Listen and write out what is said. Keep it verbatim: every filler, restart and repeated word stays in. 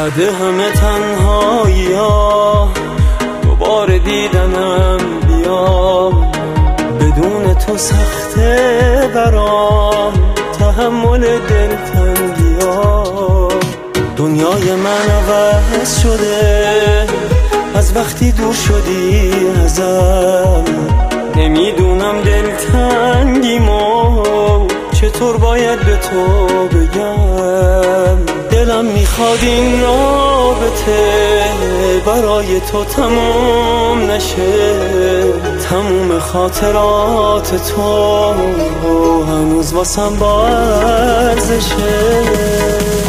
بعد همه تنهایی ها دوباره دیدنم بیا، بدون تو سخته برام تحمل دلتنگی ها. دنیای من عوض شده از وقتی دور شدی ازم، نمیدونم دلتنگیمو چطور باید به تو بگم. دلم میخواد این رابطه برای تو تموم نشه، تموم خاطرات تو هنوز واسم با ارزشه.